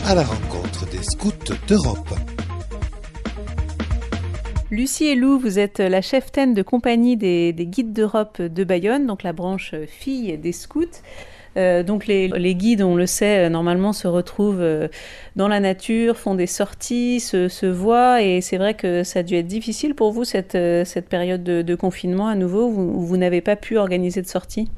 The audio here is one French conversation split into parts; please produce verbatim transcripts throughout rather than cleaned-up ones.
à la rencontre des scouts d'Europe. Lucie et Lou, vous êtes la cheftaine de compagnie des, des guides d'Europe de Bayonne, donc la branche filles des scouts. Euh, donc les, les guides, on le sait, normalement se retrouvent euh, dans la nature, font des sorties, se, se voient, et c'est vrai que ça a dû être difficile pour vous cette, euh, cette période de, de confinement à nouveau, où vous n'avez pas pu organiser de sortie.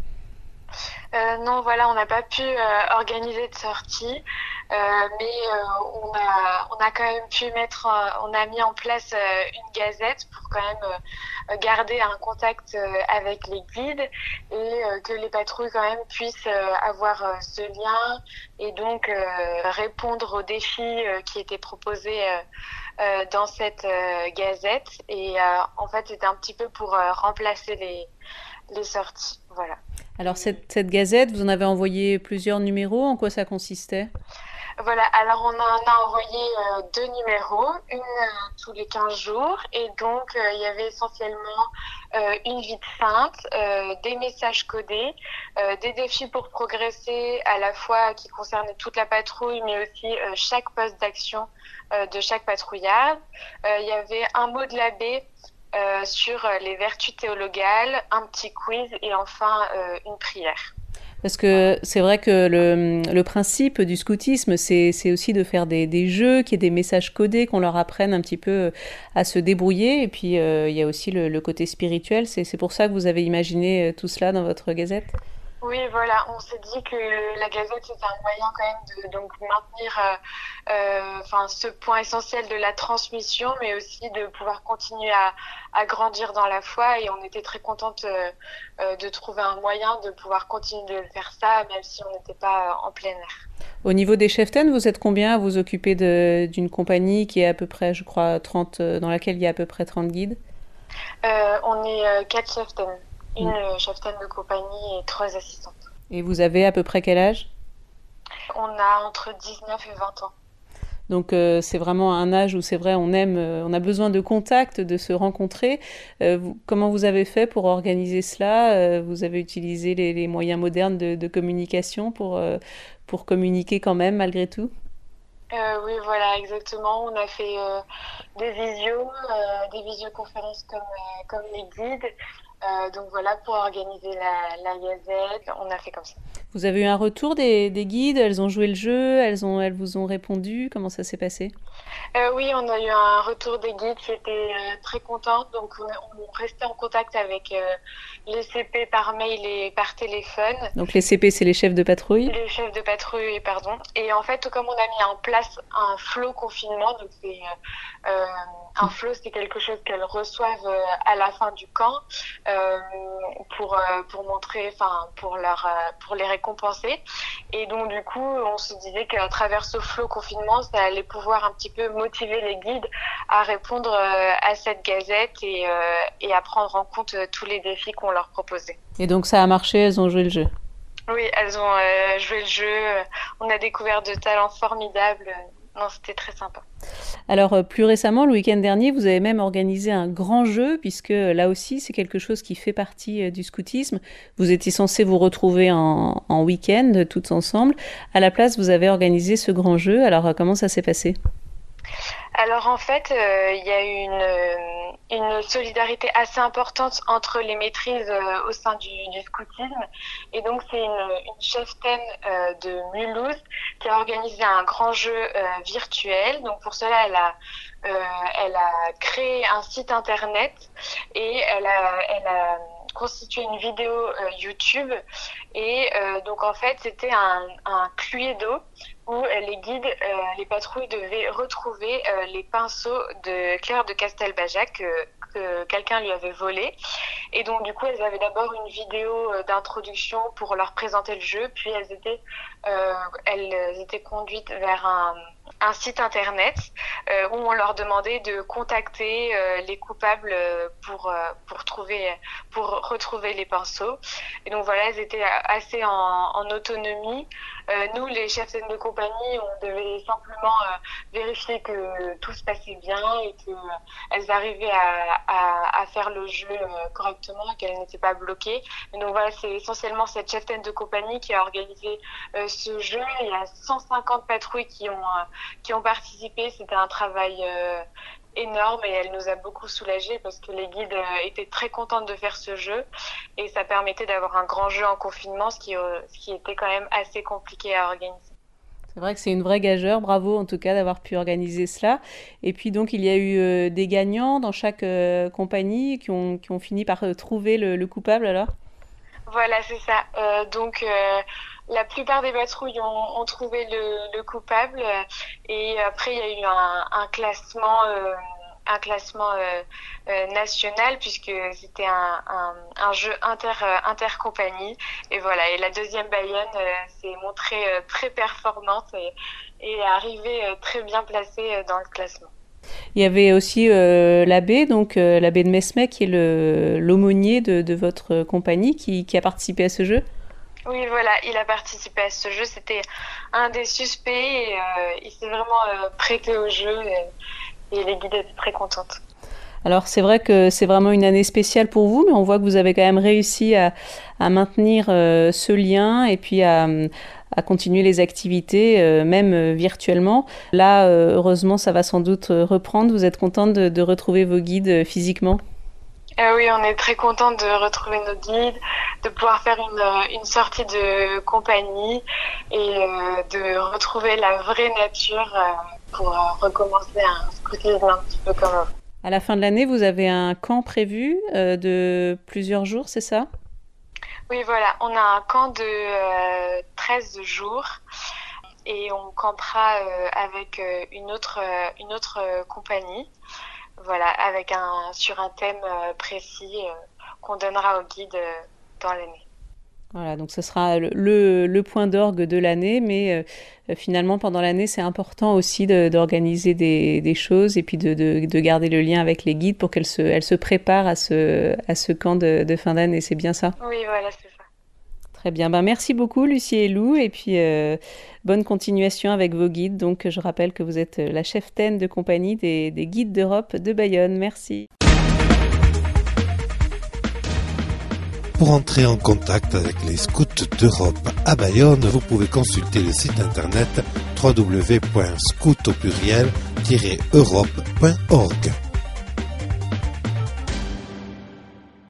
Euh, non, voilà, on n'a pas pu euh, organiser de sortie, euh, mais euh, on a on a quand même pu mettre, euh, on a mis en place euh, une gazette pour quand même euh, garder un contact euh, avec les guides et euh, que les patrouilles quand même puissent euh, avoir euh, ce lien et donc euh, répondre aux défis euh, qui étaient proposés euh, euh, dans cette euh, gazette. Et euh, en fait, c'était un petit peu pour euh, remplacer les les sorties, voilà. Alors cette, cette gazette, vous en avez envoyé plusieurs numéros, en quoi ça consistait ? Voilà, alors on en a envoyé euh, deux numéros, une euh, tous les quinze jours, et donc euh, il y avait essentiellement euh, une vie de sainte, euh, des messages codés, euh, des défis pour progresser à la fois qui concernaient toute la patrouille, mais aussi euh, chaque poste d'action euh, de chaque patrouillard. Euh, il y avait un mot de l'abbé Euh, sur les vertus théologales, un petit quiz et enfin euh, une prière. Parce que c'est vrai que le, le principe du scoutisme, c'est, c'est aussi de faire des, des jeux, qu'il y ait des messages codés, qu'on leur apprenne un petit peu à se débrouiller. Et puis, euh, il y a aussi le, le côté spirituel. C'est, c'est pour ça que vous avez imaginé tout cela dans votre gazette ? Oui, voilà, on s'est dit que la gazette c'était un moyen quand même de donc maintenir euh, euh, enfin ce point essentiel de la transmission, mais aussi de pouvoir continuer à, à grandir dans la foi. Et on était très contente euh, euh, de trouver un moyen de pouvoir continuer de faire ça, même si on n'était pas en plein air. Au niveau des cheftaines, vous êtes combien à vous occuper de, d'une compagnie qui est à peu près, je crois, trente, dans laquelle il y a à peu près trente guides ? euh, On est euh, quatre cheftaines. Une mmh. cheftaine de compagnie et trois assistantes. Et vous avez à peu près quel âge ? On a entre dix-neuf et vingt ans. Donc euh, c'est vraiment un âge où c'est vrai, on aime, euh, on a besoin de contact, de se rencontrer. Euh, vous, comment vous avez fait pour organiser cela ? euh, Vous avez utilisé les, les moyens modernes de, de communication pour, euh, pour communiquer quand même malgré tout ? Euh, oui, voilà, exactement. On a fait euh, des visios, euh, des visioconférences comme, euh, comme les guides. Euh, donc voilà, pour organiser la, la gazette, on a fait comme ça. Vous avez eu un retour des, des guides ? Elles ont joué le jeu ? Elles, ont, elles vous ont répondu ? Comment ça s'est passé ? euh, Oui, on a eu un retour des guides qui étaient euh, très contentes. Donc on, on restait en contact avec euh, les C P par mail et par téléphone. Donc les C P, c'est les chefs de patrouille ? Les chefs de patrouille, pardon. Et en fait, comme on a mis en place un flow confinement, donc c'est euh, un flow, c'est quelque chose qu'elles reçoivent euh, à la fin du camp euh, pour euh, pour montrer, enfin pour leur euh, pour les récompenser. Et donc du coup, on se disait qu'à travers ce flow confinement, ça allait pouvoir un petit peu motiver les guides à répondre euh, à cette gazette et euh, et à prendre en compte euh, tous les défis qu'on leur proposait. Et donc ça a marché, elles ont joué le jeu ? Oui, elles ont euh, joué le jeu. On a découvert de talents formidables. Non, c'était très sympa. Alors, euh, plus récemment, le week-end dernier, vous avez même organisé un grand jeu, puisque là aussi, c'est quelque chose qui fait partie euh, du scoutisme. Vous étiez censés vous retrouver en, en week-end, toutes ensemble. À la place, vous avez organisé ce grand jeu. Alors, euh, comment ça s'est passé ? Alors en fait, euh, il y a une, une solidarité assez importante entre les maîtrises euh, au sein du, du scoutisme. Et donc c'est une, une cheftaine euh, de Mulhouse qui a organisé un grand jeu euh, virtuel. Donc pour cela, elle a, euh, elle a créé un site internet et elle a, elle a constitué une vidéo euh, YouTube. Et euh, donc en fait, c'était un, un Cluedo où euh, les guides, euh, les patrouilles devaient retrouver euh, les pinceaux de Claire de Castelbajac que, que quelqu'un lui avait volé. Et donc du coup, elles avaient d'abord une vidéo euh, d'introduction pour leur présenter le jeu, puis elles étaient, euh, elles étaient conduites vers un un site internet euh, où on leur demandait de contacter euh, les coupables pour euh, pour trouver pour retrouver les pinceaux. Et donc voilà, elles étaient assez en, en autonomie. Euh, nous, les cheftaines de compagnie, on devait simplement euh, vérifier que tout se passait bien et que euh, elles arrivaient à, à, à faire le jeu euh, correctement et qu'elles n'étaient pas bloquées. Et donc voilà, c'est essentiellement cette cheftaine de compagnie qui a organisé euh, ce jeu. Il y a cent cinquante patrouilles qui ont euh, qui ont participé. C'était un travail euh, énorme et elle nous a beaucoup soulagés parce que les guides euh, étaient très contentes de faire ce jeu et ça permettait d'avoir un grand jeu en confinement, ce qui, euh, ce qui était quand même assez compliqué à organiser. C'est vrai que c'est une vraie gageure, bravo en tout cas d'avoir pu organiser cela. Et puis donc il y a eu euh, des gagnants dans chaque euh, compagnie qui ont, qui ont fini par euh, trouver le, le coupable alors ? Voilà, c'est ça. Euh, donc euh, la plupart des patrouilles ont, ont trouvé le, le coupable et après il y a eu un, un classement, euh, un classement euh, euh, national puisque c'était un, un, un jeu inter intercompagnie et voilà. Et la deuxième Bayonne euh, s'est montrée euh, très performante et, et est arrivée euh, très bien placée euh, dans le classement. Il y avait aussi euh, l'abbé, donc euh, l'abbé de Mesmet, qui est le, l'aumônier de, de votre compagnie, qui, qui a participé à ce jeu. Oui, voilà, il a participé à ce jeu. C'était un des suspects et euh, il s'est vraiment euh, prêté au jeu et, et les guides étaient très contentes. Alors c'est vrai que c'est vraiment une année spéciale pour vous, mais on voit que vous avez quand même réussi à, à maintenir euh, ce lien et puis à, à continuer les activités, euh, même euh, virtuellement. Là, euh, heureusement, ça va sans doute reprendre. Vous êtes contente de, de retrouver vos guides euh, physiquement ? Euh, oui, on est très contente de retrouver nos guides, de pouvoir faire une, une sortie de compagnie et euh, de retrouver la vraie nature euh, pour euh, recommencer un scoutisme un petit peu comme avant. À la fin de l'année, vous avez un camp prévu euh, de plusieurs jours, c'est ça ? Oui, voilà. On a un camp de euh, treize jours et on campera euh, avec euh, une autre, euh, une autre euh, compagnie. Voilà, avec un, sur un thème euh, précis euh, qu'on donnera aux guides euh, dans l'année. Voilà, donc ce sera le, le, le point d'orgue de l'année, mais euh, finalement pendant l'année c'est important aussi de, d'organiser des, des choses et puis de, de, de garder le lien avec les guides pour qu'elles se, elles se préparent à ce, à ce camp de, de fin d'année, c'est bien ça ? Oui, voilà, c'est ça. Très bien, ben, merci beaucoup Lucie et Lou et puis euh, bonne continuation avec vos guides. Donc je rappelle que vous êtes la cheftaine de compagnie des, des guides d'Europe de Bayonne, merci. Pour entrer en contact avec les scouts d'Europe à Bayonne, vous pouvez consulter le site internet w w w point scout au pluriel tiret europe point org.